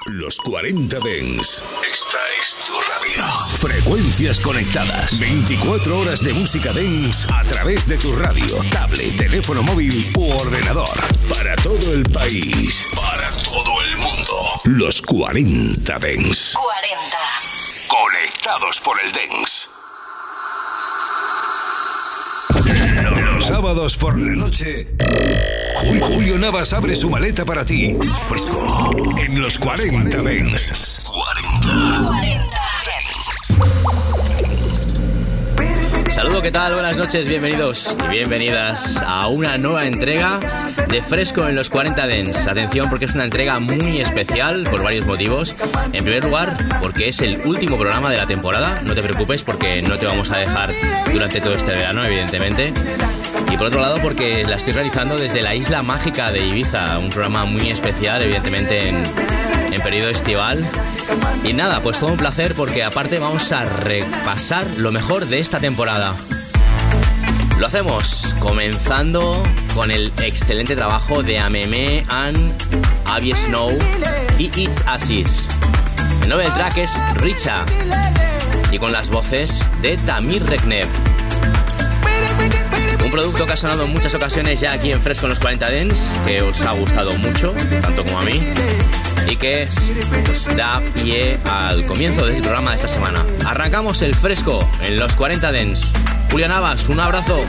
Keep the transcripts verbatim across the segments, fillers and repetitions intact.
Los cuarenta Dance. Esta es tu radio. Frecuencias conectadas. veinticuatro horas de música dance a través de tu radio, tablet, teléfono móvil u ordenador. Para todo el país. Para todo el mundo. Los cuarenta Dance. cuarenta. Conectados por el dance. Los sábados por la noche, Julio Navas abre su maleta para ti. Fresco. En los cuarenta Dance. cuarenta. Saludo, ¿qué tal? Buenas noches, bienvenidos y bienvenidas a una nueva entrega de Fresco en los cuarenta Dance. Atención, porque es una entrega muy especial por varios motivos. En primer lugar, porque es el último programa de la temporada. No te preocupes, porque no te vamos a dejar durante todo este verano, evidentemente. Y por otro lado, porque la estoy realizando desde la Isla Mágica de Ibiza. Un programa muy especial, evidentemente en, en periodo estival. Y nada, pues todo un placer, porque aparte vamos a repasar lo mejor de esta temporada. Lo hacemos comenzando con el excelente trabajo de Ameme and Abby Snow y It's As Is. El nombre del track es Richa, y con las voces de Tamir Reknev. Un producto que ha sonado en muchas ocasiones ya aquí en Fresco en los cuarenta Dance, que os ha gustado mucho, tanto como a mí, y que os da pie al comienzo del programa de esta semana. Arrancamos el Fresco en los cuarenta Dance. Julio Navas, un abrazo.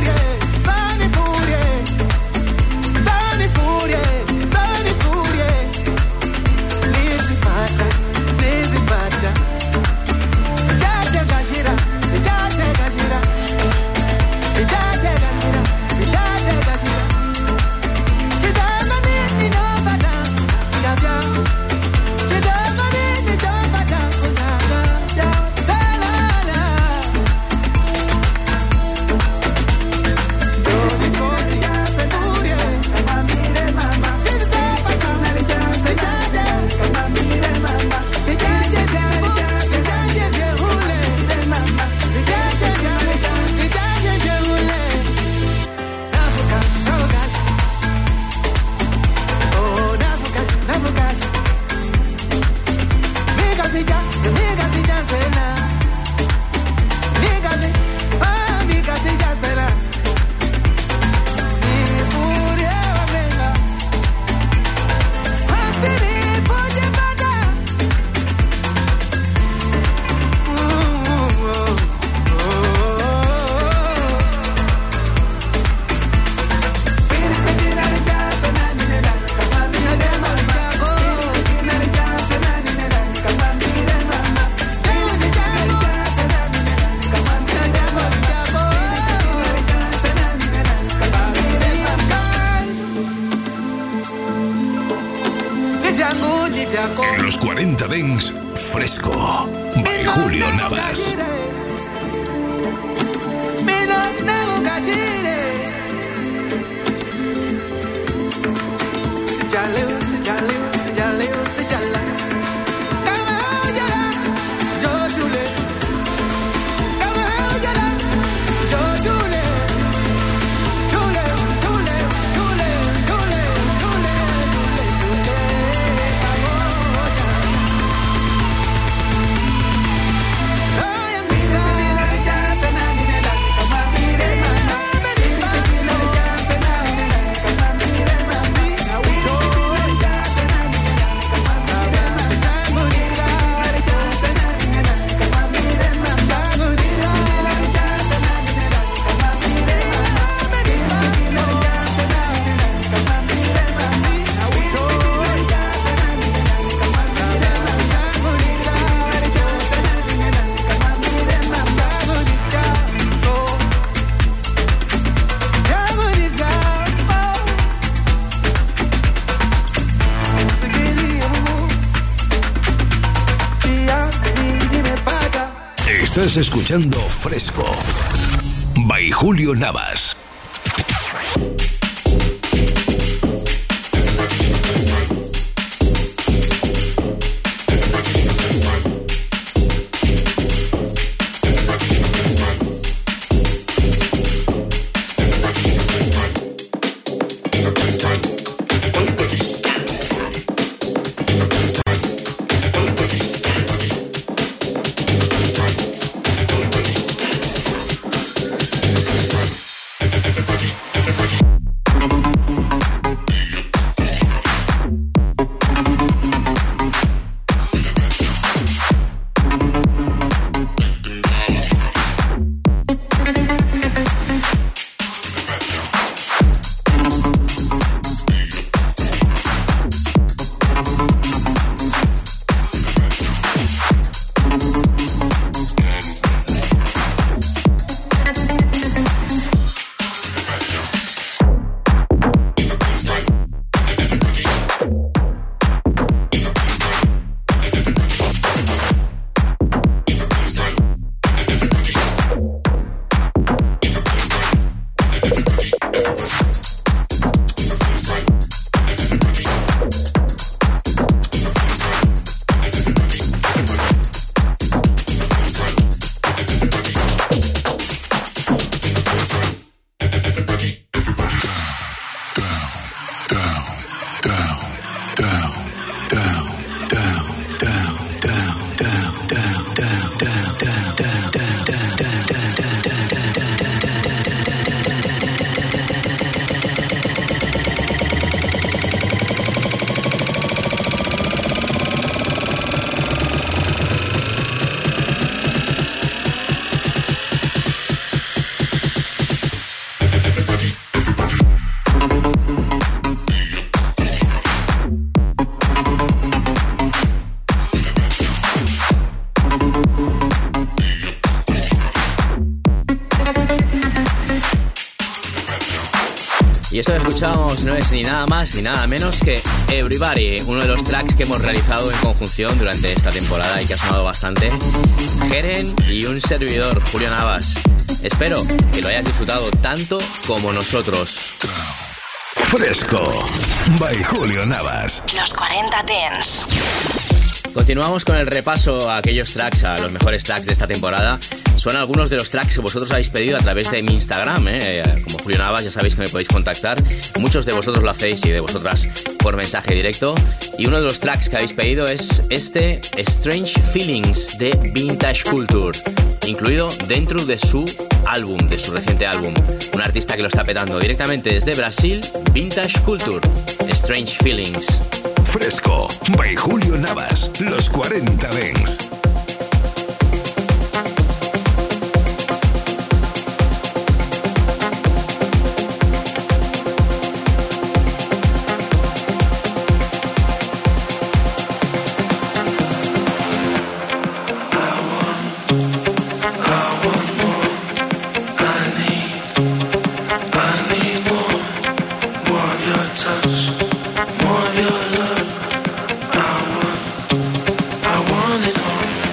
En los cuarenta Dance, Fresco, by Julio Navas. Estás escuchando Fresco, by Julio Navas. Y eso que escuchamos no es ni nada más ni nada menos que Everybody, uno de los tracks que hemos realizado en conjunción durante esta temporada y que ha sonado bastante. Jeren y un servidor, Julio Navas. Espero que lo hayas disfrutado tanto como nosotros. Fresco, by Julio Navas. Los cuarenta Dance. Continuamos con el repaso a aquellos tracks, a los mejores tracks de esta temporada. Son algunos de los tracks que vosotros habéis pedido a través de mi Instagram, ¿eh? Como Julio Navas, ya sabéis que me podéis contactar. Muchos de vosotros lo hacéis y de vosotras por mensaje directo. Y uno de los tracks que habéis pedido es este Strange Feelings de Vintage Culture, incluido dentro de su álbum, de su reciente álbum. Un artista que lo está petando directamente desde Brasil, Vintage Culture, Strange Feelings. Fresco, by Julio Navas, los cuarenta Dance. More of your love, I want, I want it all.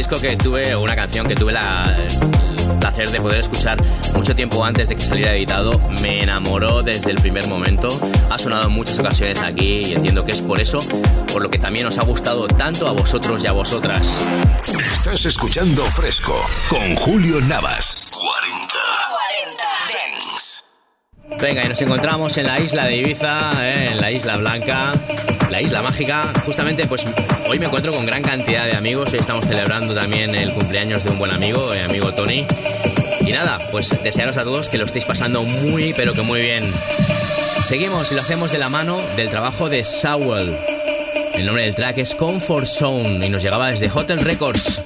disco que tuve, una canción que tuve la, el placer de poder escuchar mucho tiempo antes de que saliera editado. Me enamoró desde el primer momento. Ha sonado en muchas ocasiones aquí y entiendo que es por eso, por lo que también os ha gustado tanto a vosotros y a vosotras. Estás escuchando Fresco con Julio Navas. cuarenta. cuarenta Dance. Venga, y nos encontramos en la isla de Ibiza, ¿eh? En la Isla Blanca, la isla mágica. Justamente, pues hoy me encuentro con gran cantidad de amigos. Hoy estamos celebrando también el cumpleaños de un buen amigo, el amigo Tony. Y nada, pues desearos a todos que lo estéis pasando muy, pero que muy bien. Seguimos y lo hacemos de la mano del trabajo de Sowell. El nombre del track es Comfort Zone y nos llegaba desde Hotel Records.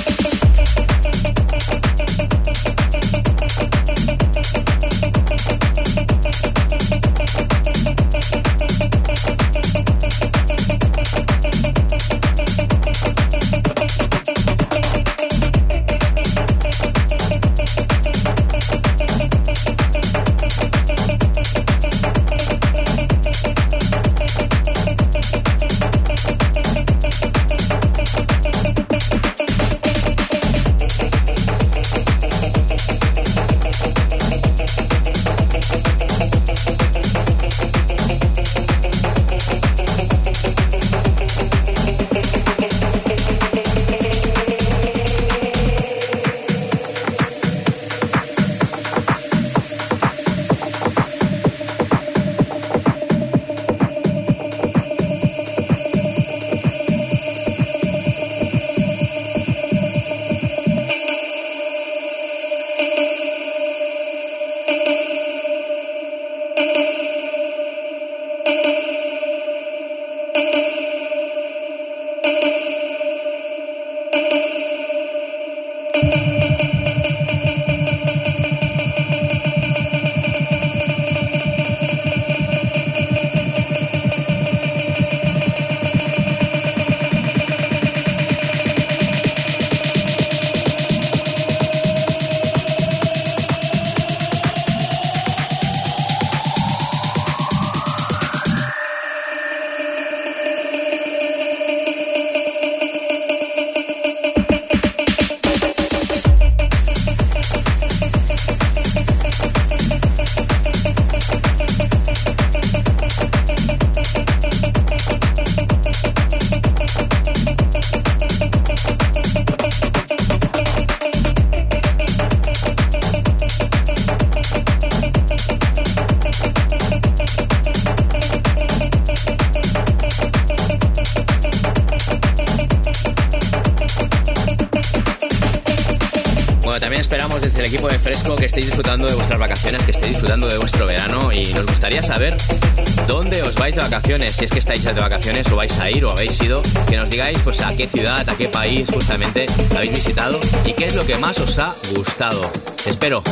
Esperamos desde el equipo de Fresco que estéis disfrutando de vuestras vacaciones, que estéis disfrutando de vuestro verano, y nos gustaría saber dónde os vais de vacaciones, si es que estáis de vacaciones o vais a ir o habéis ido, que nos digáis pues a qué ciudad, a qué país justamente habéis visitado y qué es lo que más os ha gustado. Espero.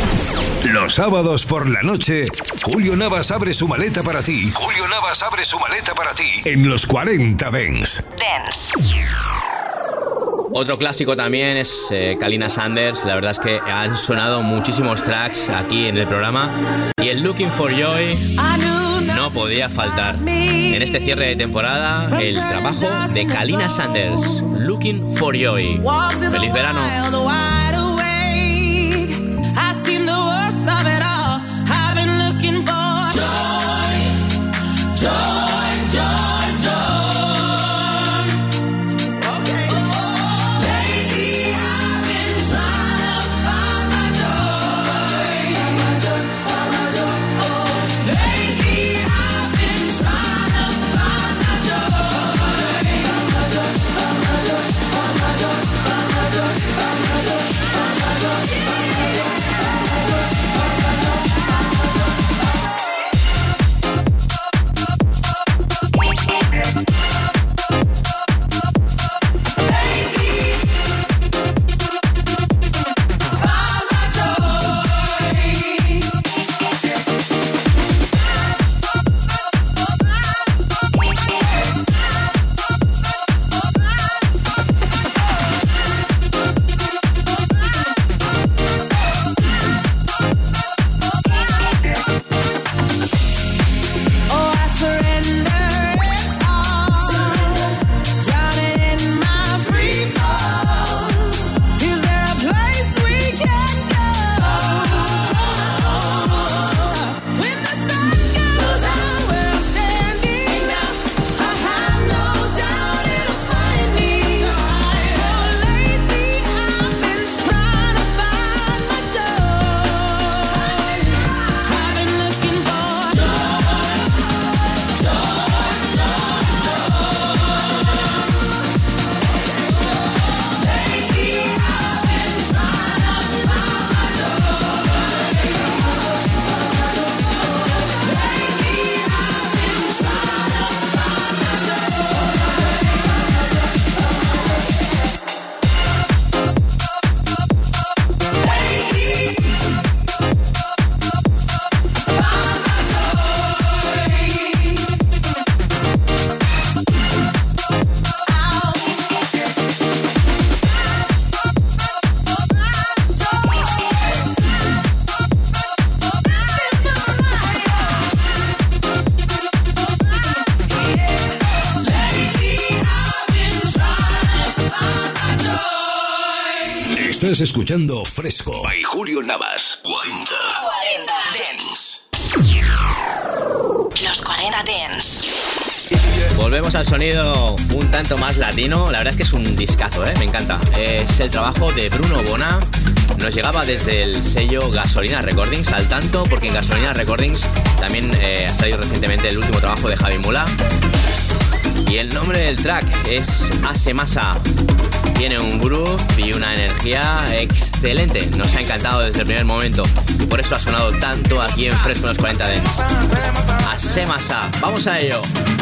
Los sábados por la noche, Julio Navas abre su maleta para ti. Julio Navas abre su maleta para ti en los cuarenta Dance. Dance. Otro clásico también es eh, Kalina Sanders. La verdad es que han sonado muchísimos tracks aquí en el programa y el Looking for Joy no podía faltar. En este cierre de temporada, el trabajo de Kalina Sanders, Looking for Joy. ¡Feliz verano! Joy. Estás escuchando Fresco by Julio Navas. cuarenta. cuarenta Dance. Los cuarenta Dance. Volvemos al sonido un tanto más latino. La verdad es que es un discazo, ¿eh? Me encanta. Es el trabajo de Bruno Bona. Nos llegaba desde el sello Gasolina Recordings, al tanto, porque en Gasolina Recordings también eh, ha salido recientemente el último trabajo de Javi Mula. Y el nombre del track es Ase Masa. Tiene un groove y una energía excelente. Nos ha encantado desde el primer momento y por eso ha sonado tanto aquí en Fresco en los cuarenta Dance. Ase Masa. Vamos a ello.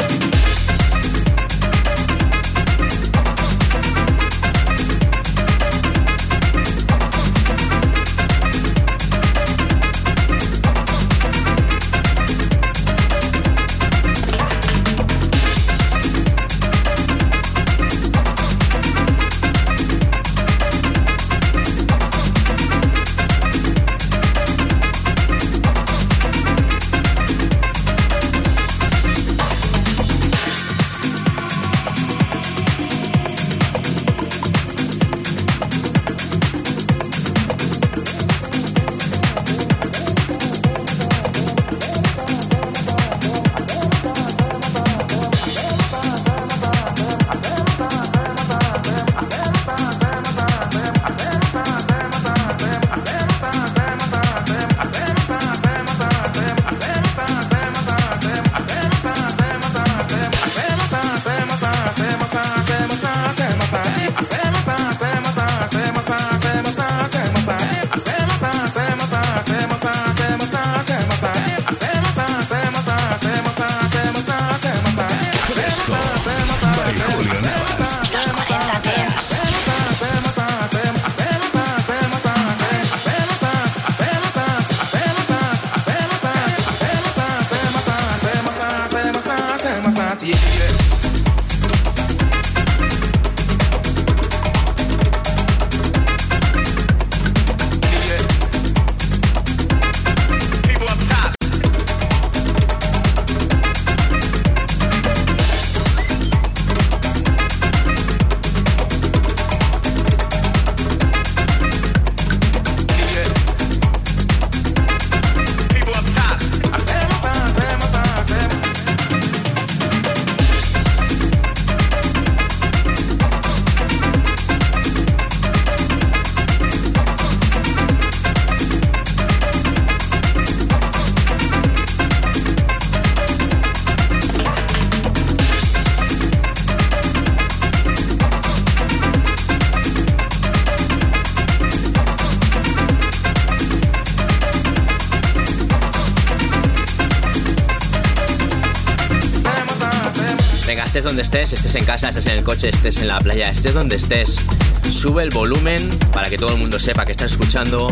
Estés donde estés, estés en casa, estés en el coche, estés en la playa, estés donde estés, sube el volumen para que todo el mundo sepa que estás escuchando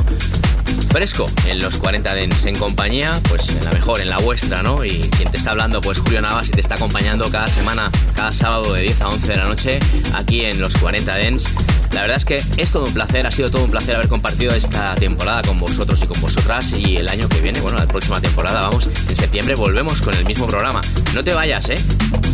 Fresco en los cuarenta Dance, en compañía, pues en la mejor, en la vuestra, ¿no? Y quien te está hablando, pues Julio Navas, y te está acompañando cada semana, cada sábado de diez a once de la noche, aquí en los cuarenta Dance. La verdad es que es todo un placer, ha sido todo un placer haber compartido esta temporada con vosotros y con vosotras, y el año que viene, bueno, la próxima temporada, vamos, en septiembre volvemos con el mismo programa. No te vayas, ¿eh?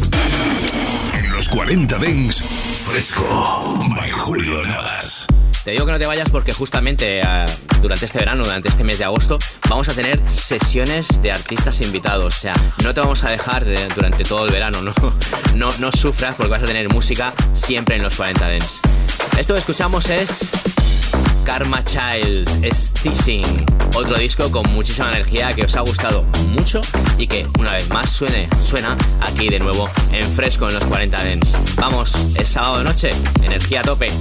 En los cuarenta Dance, Fresco by Julio Navas. Te digo que no te vayas porque justamente uh, durante este verano, durante este mes de agosto, vamos a tener sesiones de artistas invitados. O sea, no te vamos a dejar de, durante todo el verano, no, no, no sufras porque vas a tener música siempre en los cuarenta Dance. Esto que escuchamos es Karma Child, es Teasing, otro disco con muchísima energía que os ha gustado mucho y que una vez más suene, suena aquí de nuevo en Fresco en los cuarenta Dance. Vamos, es sábado de noche, energía a tope.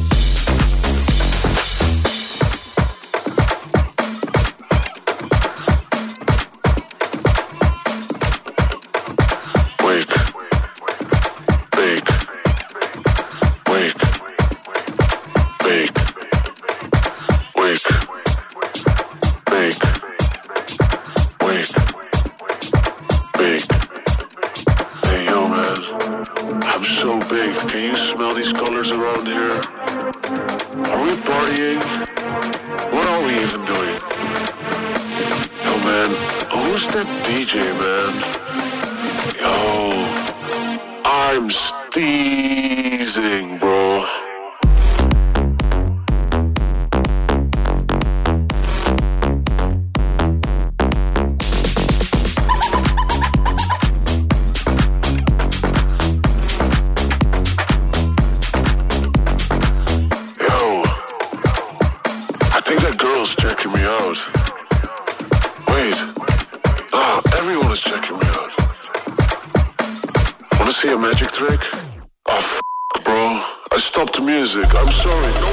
was checking me out. Wanna see a magic trick? Oh, f***, bro. I stopped the music. I'm sorry. No.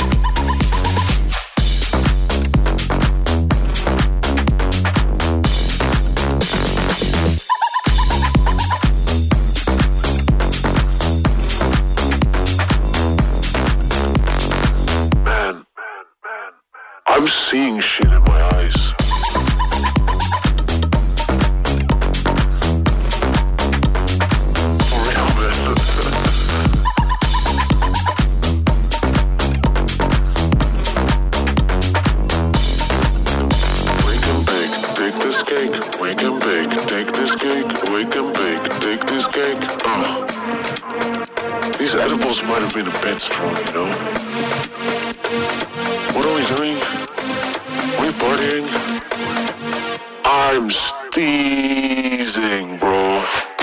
Man, I'm seeing shit in my eyes. Might have been a bit strong, you know? What are we doing? We partying? I'm steezing, bro.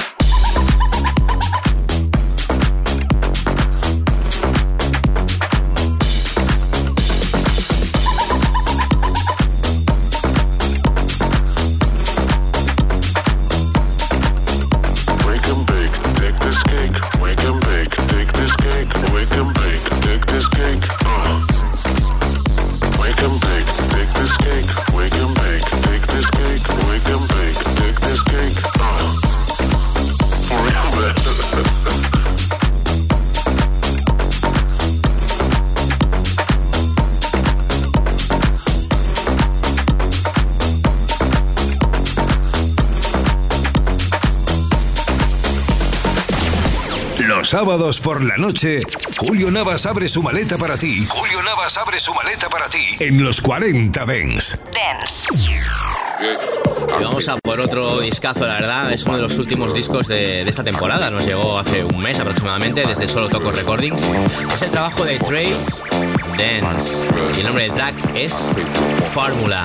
Sábados por la noche, Julio Navas abre su maleta para ti. Julio Navas abre su maleta para ti en los cuarenta Dance. Dance. Y vamos a por otro discazo, la verdad. Es uno de los últimos discos de, de esta temporada. Nos llegó hace un mes aproximadamente desde Solo Toco Recordings. Es el trabajo de Trace, Dance. Y el nombre del track es Fórmula.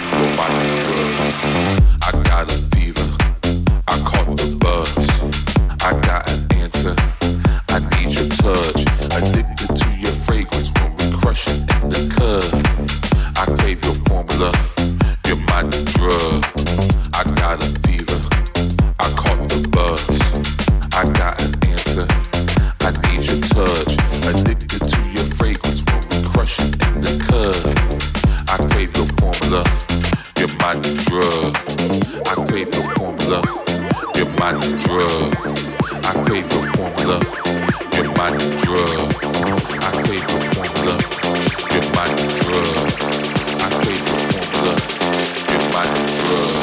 I got a fever. I caught the buzz. I got an answer. I need your touch. Addicted to your fragrance when we crush it in the cub. I crave your formula. You're my drug. I got a fever. I caught the buzz. I got an answer. I need your touch. Addicted to your fragrance when we crush it in the cub. I crave your formula. You're my drug. I crave your formula. You're my drug. I crave your formula. You're my drug. I crave your formula. You're my drug. I crave your formula. You're my drug.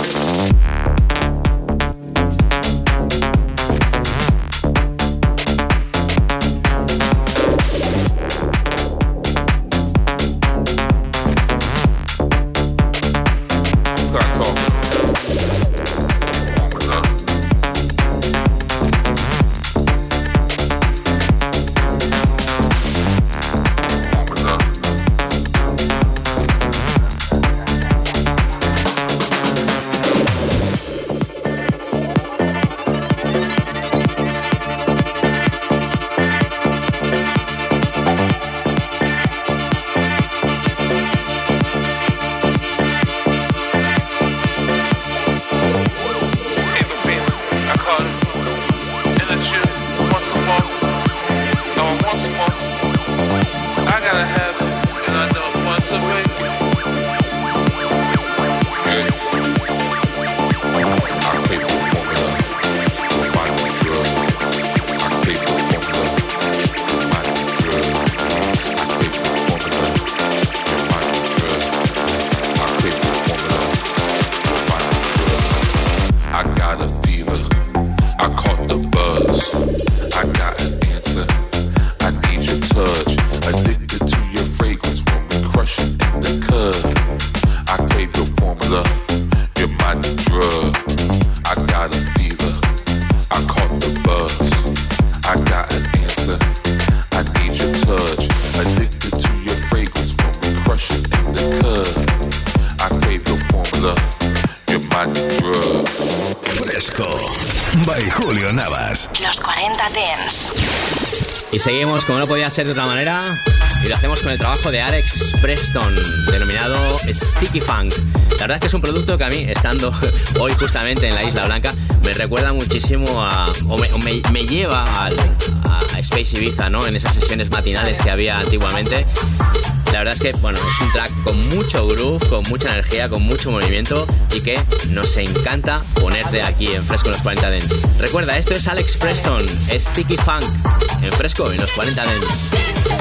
Start talking. My Fresco, by Julio Navas. Los cuarenta Dance. Y seguimos, como no podía ser de otra manera, y lo hacemos con el trabajo de Alex Preston, denominado Sticky Funk. La verdad es que es un producto que a mí, estando hoy justamente en la Isla Blanca, me recuerda muchísimo a... o me, o me, me lleva al, a Space Ibiza, ¿no? En esas sesiones matinales que había antiguamente. La verdad es que, bueno, es un track con mucho groove, con mucha energía, con mucho movimiento y que nos encanta ponerte aquí en Fresco en los cuarenta Dance. Recuerda, esto es Alex Preston, Sticky Funk, en Fresco en los cuarenta Dance.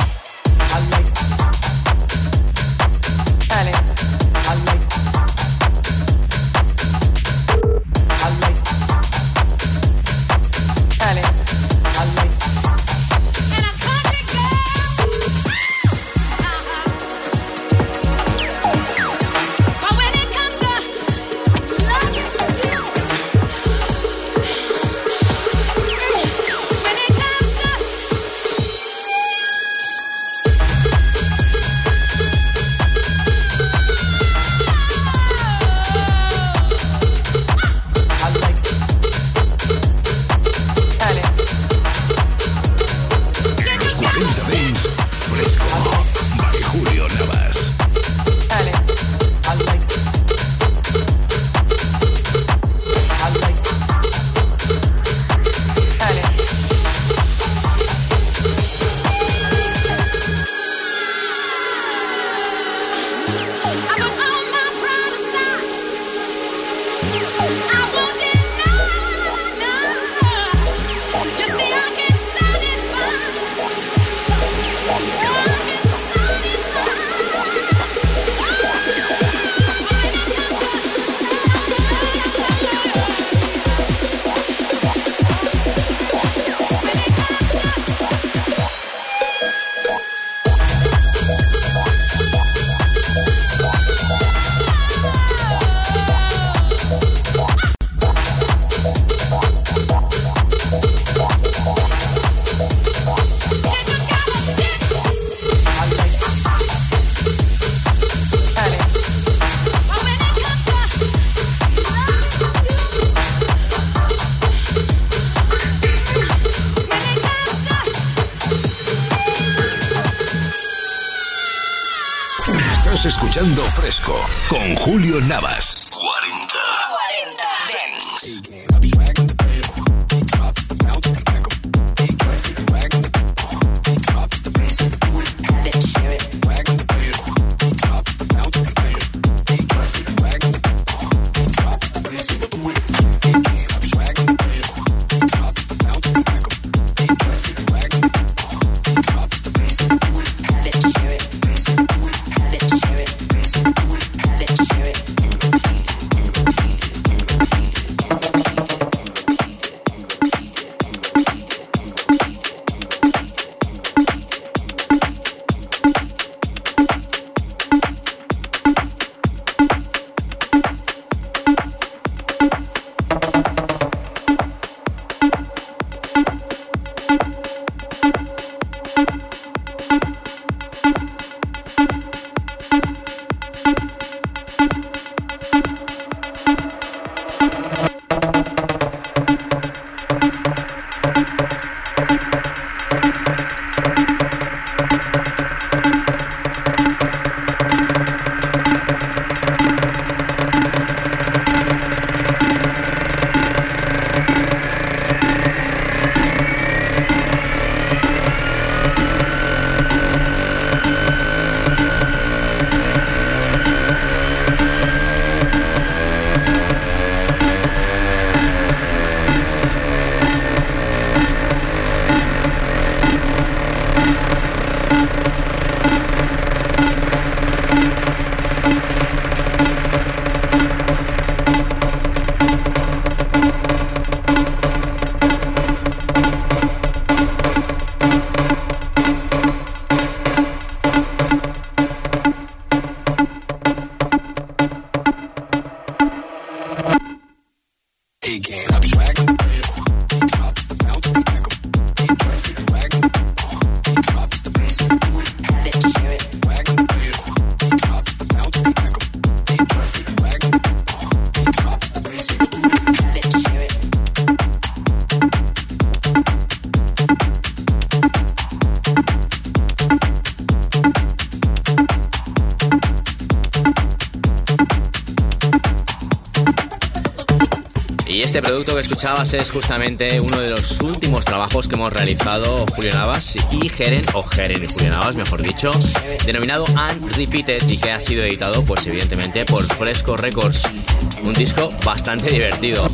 Escuchando Fresco con Julio Navas. cuarenta. cuarenta Dance. Y este producto que escuchabas es justamente uno de los últimos trabajos que hemos realizado Julio Navas y Jeren, o Jeren y Julio Navas, mejor dicho, denominado Unrepeated, y que ha sido editado, pues evidentemente, por Fresco Records. Un disco bastante divertido.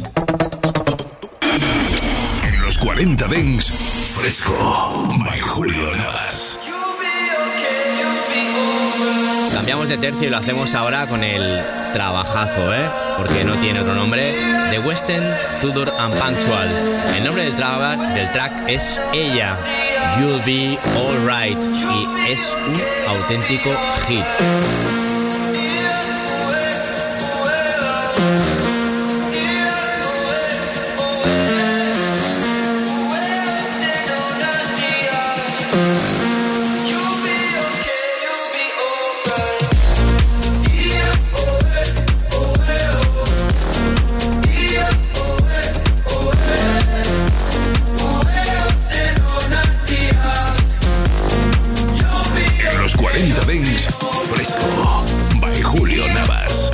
En los cuarenta Dance, Fresco by Julio Navas. Cambiamos de tercio y lo hacemos ahora con el trabajazo, ¿eh? Porque no tiene otro nombre. The Western, Tudor and Punctual. El nombre del, tra- del track es Ella, You'll Be Alright, y es un auténtico hit. Fresco by Julio Navas.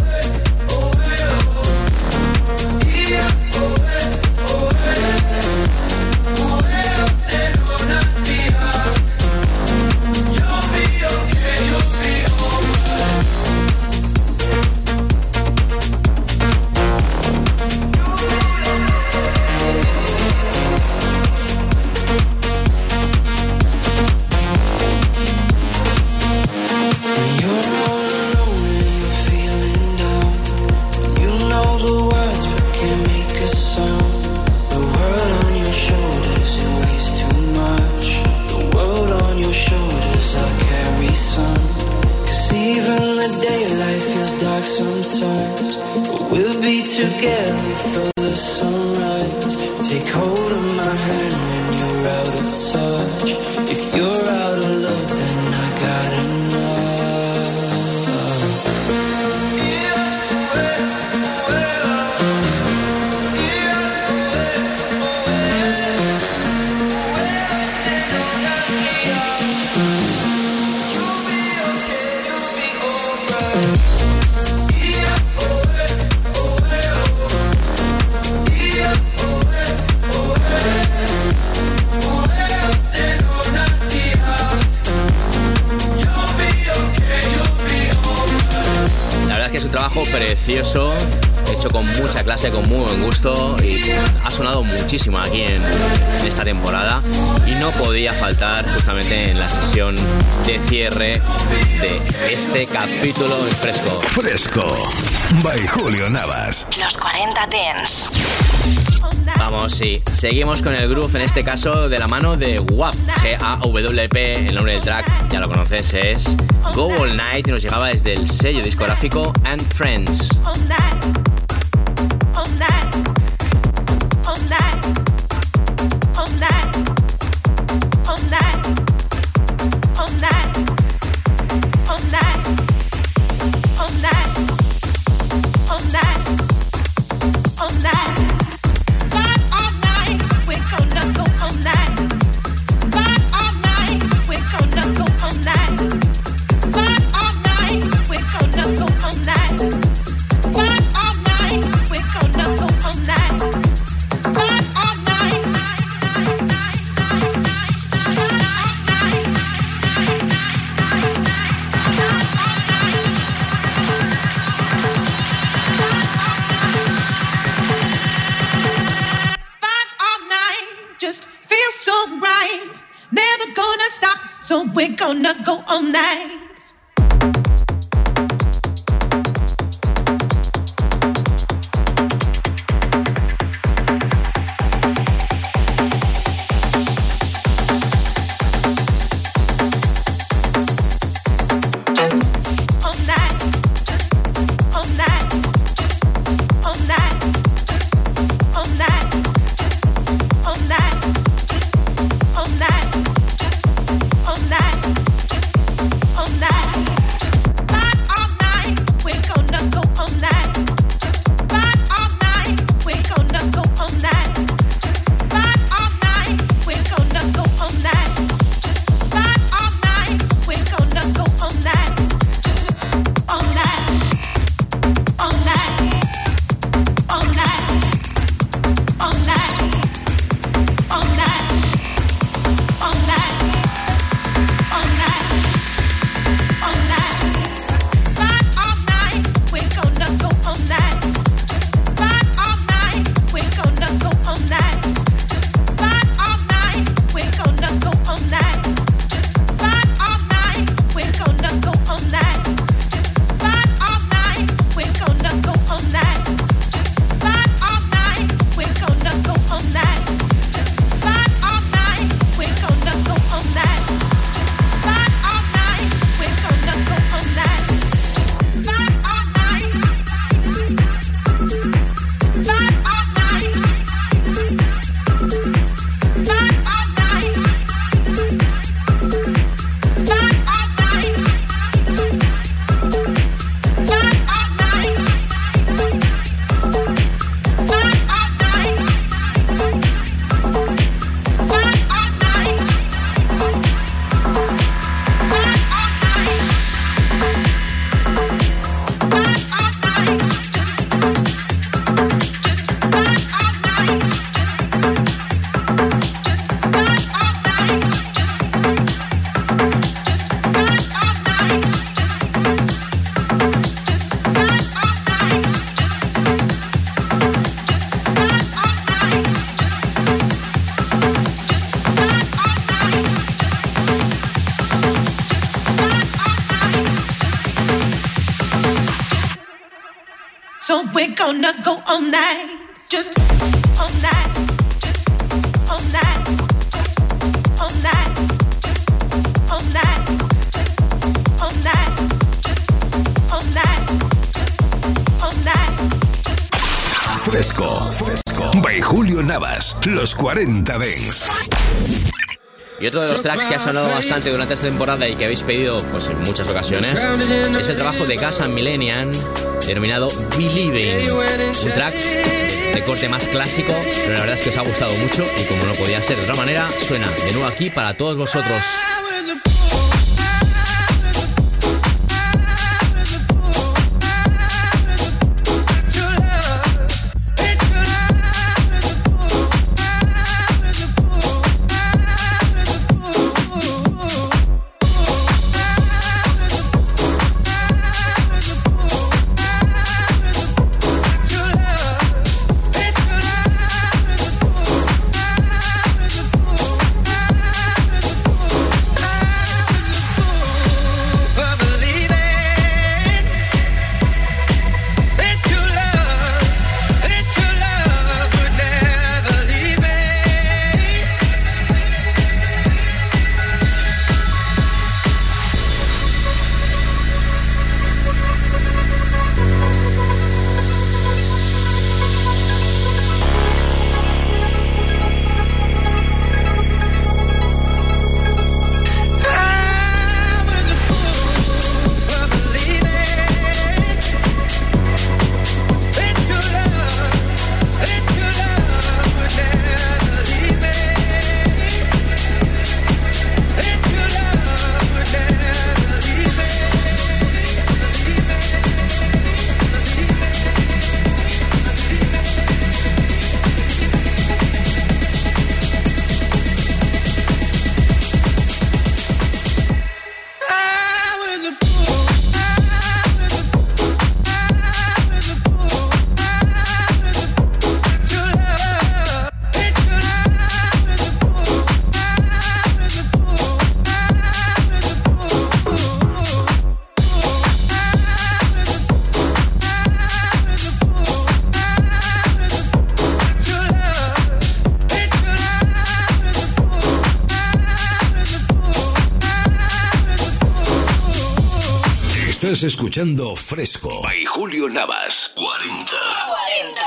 Precioso, hecho con mucha clase, con muy buen gusto, y ha sonado muchísimo aquí en, en esta temporada, y no podía faltar justamente en la sesión de cierre de este capítulo en Fresco. Fresco by Julio Navas. Los cuarenta Dance. Vamos, sí, seguimos con el groove, en este caso de la mano de W A P, G A W P, el nombre del track, ya lo conoces, es Go All Night, y nos llegaba desde el sello discográfico And Friends. We're gonna go all night. All night. We're gonna go all night, just all night, just all night, just all night, just all night, just all night, just all night, just all night. Fresco, Fresco, by Julio Navas, los cuarenta Dance. Y otro de los tracks que ha sonado bastante durante esta temporada y que habéis pedido pues en muchas ocasiones es el trabajo de Gas and Millennium denominado Believing, un track de corte más clásico, pero la verdad es que os ha gustado mucho y como no podía ser de otra manera, suena de nuevo aquí para todos vosotros. Estás escuchando Fresco by Julio Navas. cuarenta. cuarenta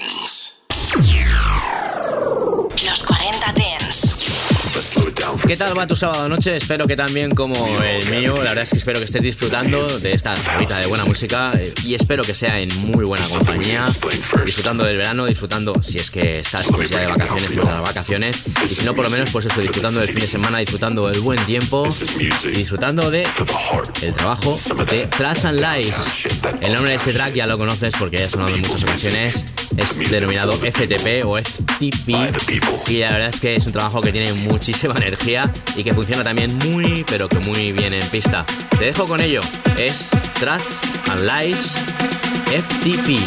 Dance. Los cuarenta Dance. ¿Qué tal va tu sábado noche? Espero que también como el mío. La verdad es que espero que estés disfrutando de esta horita de buena música y espero que sea en muy buena compañía, disfrutando del verano, disfrutando, si es que estás pues ya de vacaciones, pues de las vacaciones, y si no por lo menos pues eso, disfrutando del fin de semana, disfrutando del buen tiempo y disfrutando de el trabajo de Trash and Lies. El nombre de este track ya lo conoces porque ya ha sonado en muchas ocasiones, es denominado F T P o F T P y la verdad es que es un trabajo que tiene muchísima energía y que funciona también muy pero que muy bien en pista. Te dejo con ello, es Trash and Lies F T P.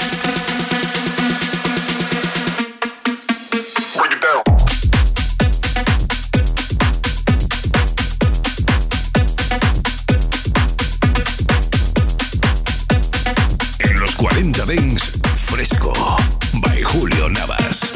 En los cuarenta Dance, Fresco by Julio Navas.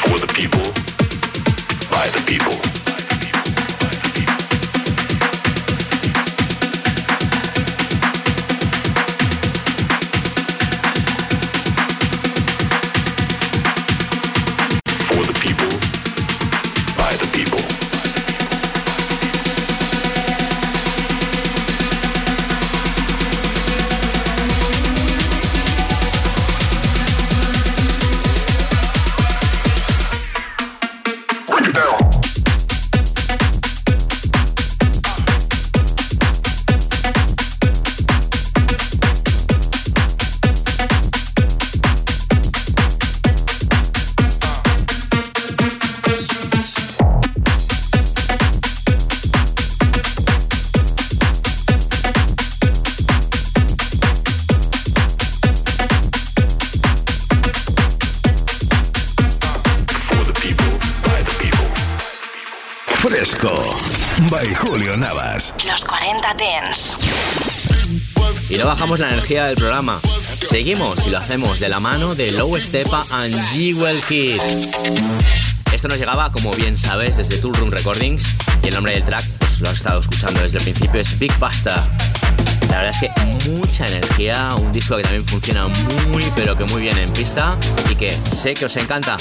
For the people, by the people. For the people, by the people. Fresco, by Julio Navas. Los cuarenta Dance. Y no bajamos la energía del programa. Seguimos y lo hacemos de la mano de Low Stepa and Jewel Kid. Esto nos llegaba, como bien sabes, desde Tool Room Recordings. Y el nombre del track, pues lo has estado escuchando desde el principio, es Big Pasta. La verdad es que mucha energía, un disco que también funciona muy, pero que muy bien en pista y que sé que os encanta.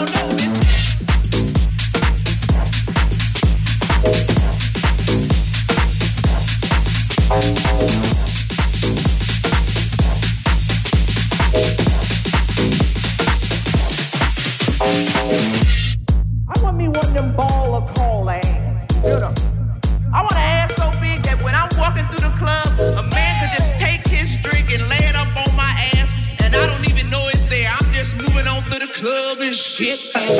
I want me one of them ball of coal ass, you know. I want an ass so big that when I'm walking through the club, a man could just take his drink and lay it up on my ass, and I don't even know it's there. I'm just moving on through the club and shit.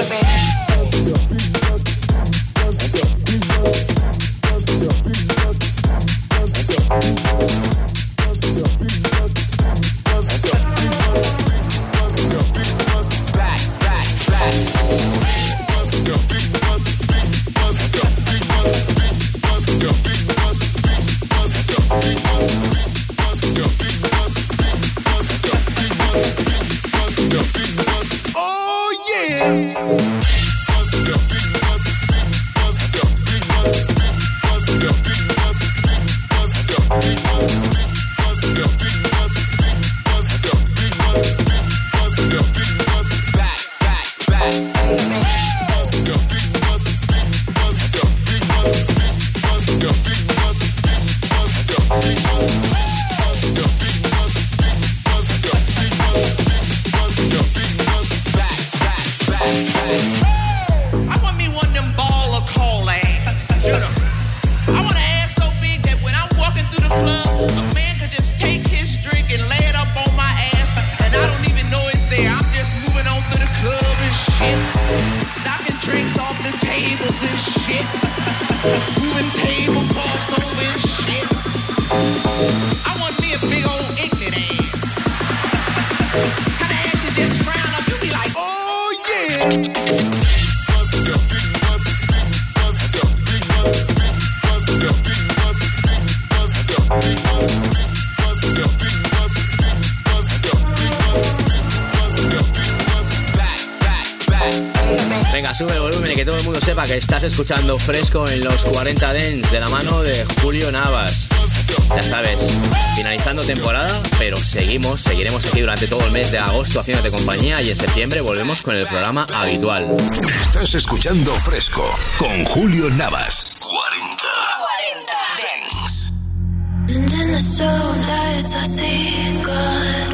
Venga, sube el volumen y que todo el mundo sepa que estás escuchando Fresco en los cuarenta Dance de la mano de Julio Navas. Ya sabes, finalizando temporada, pero seguimos, seguiremos aquí durante todo el mes de agosto haciéndote compañía y en septiembre volvemos con el programa habitual. Estás escuchando Fresco con Julio Navas. cuarenta. cuarenta Dance. And in the starlights I see God.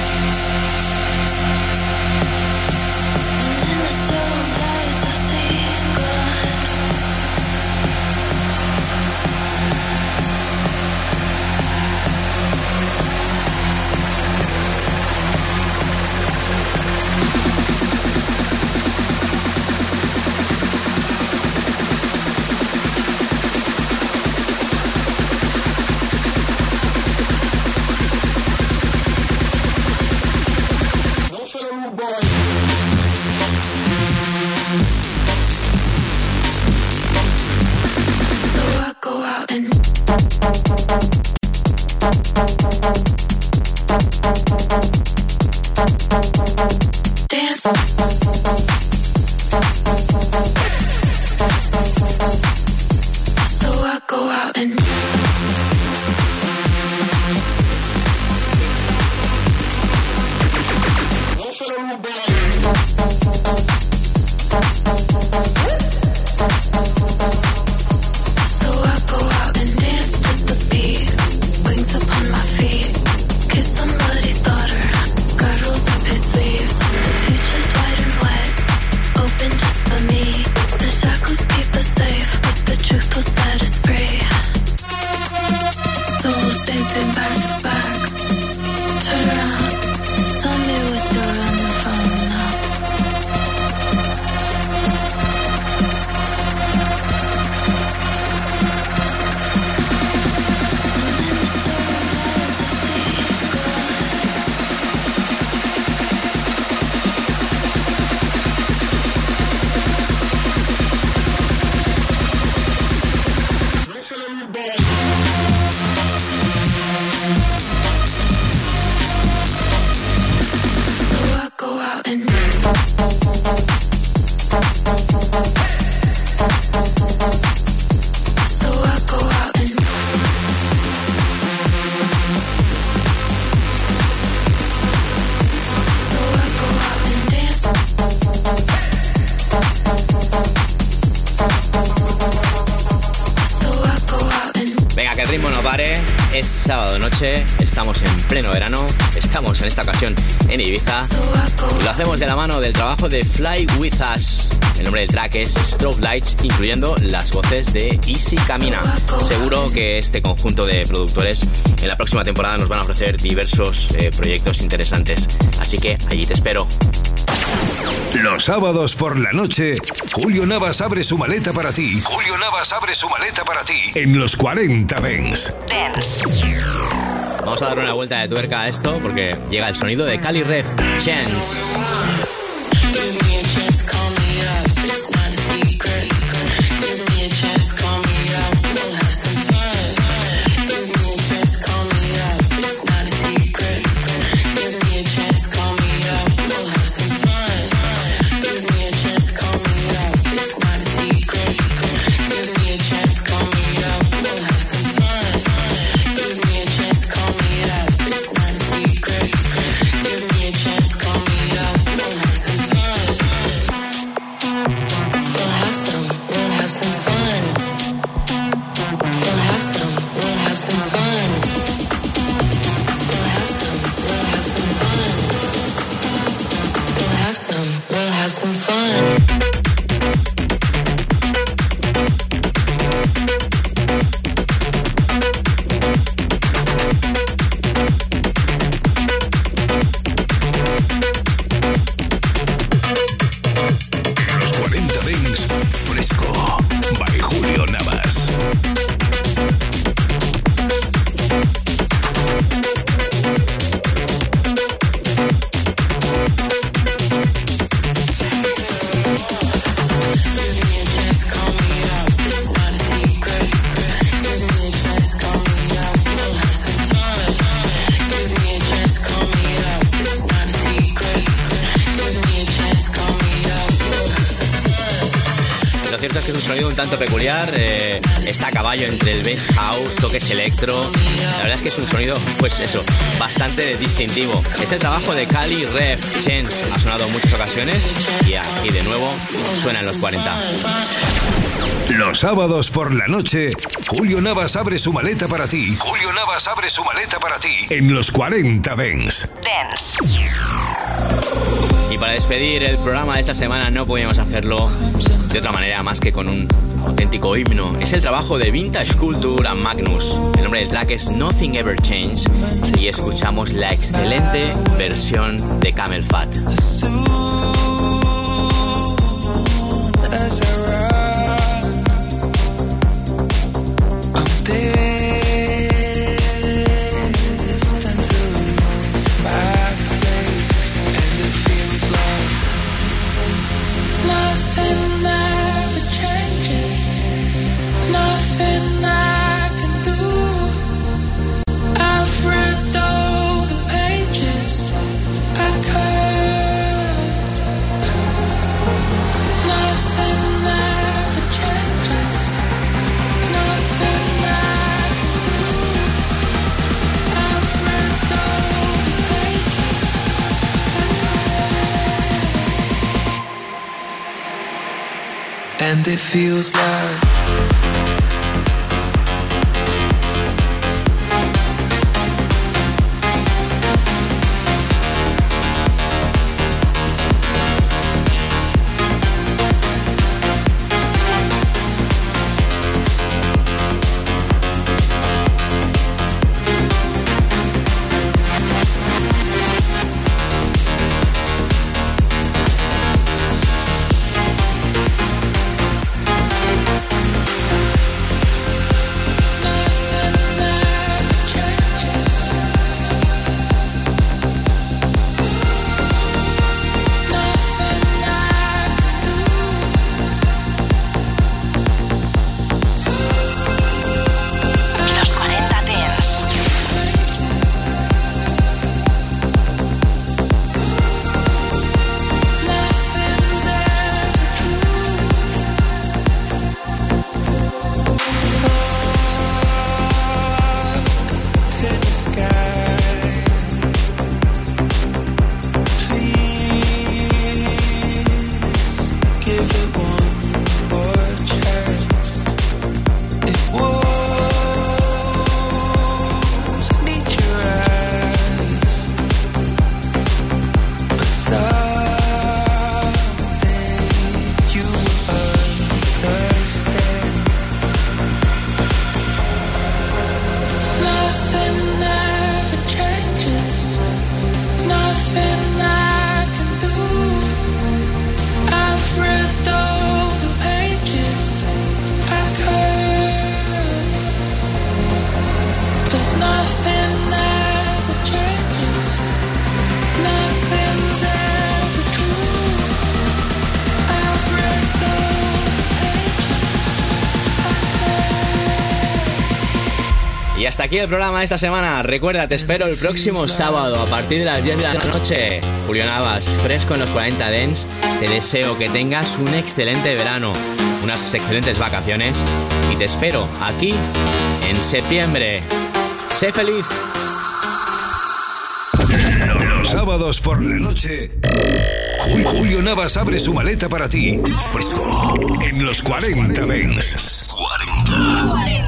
And in the starlights I see Es sábado noche, estamos en pleno verano, estamos en esta ocasión en Ibiza y lo hacemos de la mano del trabajo de Fly With Us. El nombre del track es Strobe Lights, incluyendo las voces de Easy Camina. Seguro que este conjunto de productores en la próxima temporada nos van a ofrecer diversos eh, proyectos interesantes, así que allí te espero. Los sábados por la noche, Julio Navas abre su maleta para ti. Julio Navas abre su maleta para ti en los cuarenta Dance. Dance. Vamos a darle una vuelta de tuerca a esto porque llega el sonido de Cali Ref, Chance. Un tanto peculiar, eh, está a caballo entre el bass house, toques electro. La verdad es que es un sonido, pues eso, bastante distintivo. Es el trabajo de Cali Ref, Chance. Ha sonado en muchas ocasiones y aquí de nuevo suena en los cuarenta. Los sábados por la noche, Julio Navas abre su maleta para ti. Julio Navas abre su maleta para ti en los cuarenta Dance. Dance. Y para despedir el programa de esta semana no podíamos hacerlo de otra manera más que con un auténtico himno. Es el trabajo de Vintage Culture and Magnus. El nombre del track es Nothing Ever Changed y escuchamos la excelente versión de Camel Fat. Nothing I can do it feels like. Y hasta aquí el programa de esta semana. Recuerda, te espero el próximo sábado a partir de las diez de la noche. Julio Navas, Fresco en los cuarenta Dance. Te deseo que tengas un excelente verano, unas excelentes vacaciones y te espero aquí en septiembre. ¡Sé feliz! Los sábados por la noche, Julio Navas abre su maleta para ti. Fresco en los cuarenta Dance. cuarenta.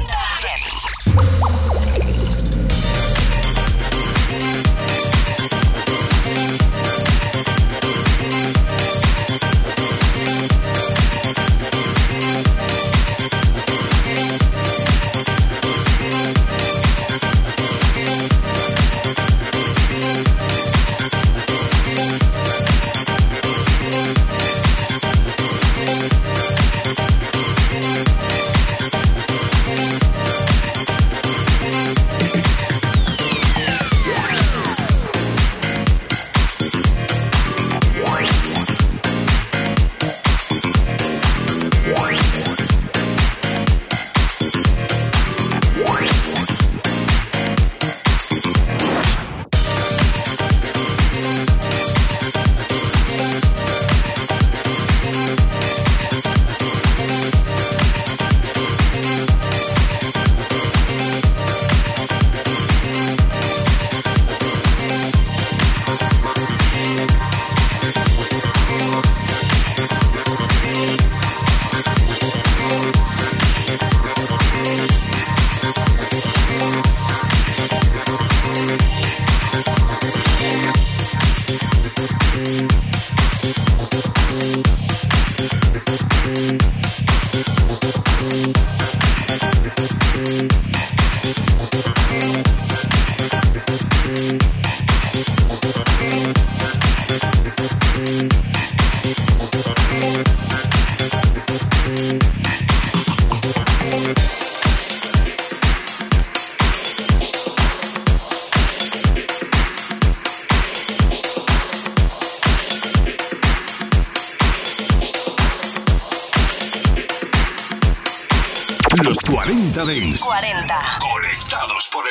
Los cuarenta Dance. cuarenta. Conectados por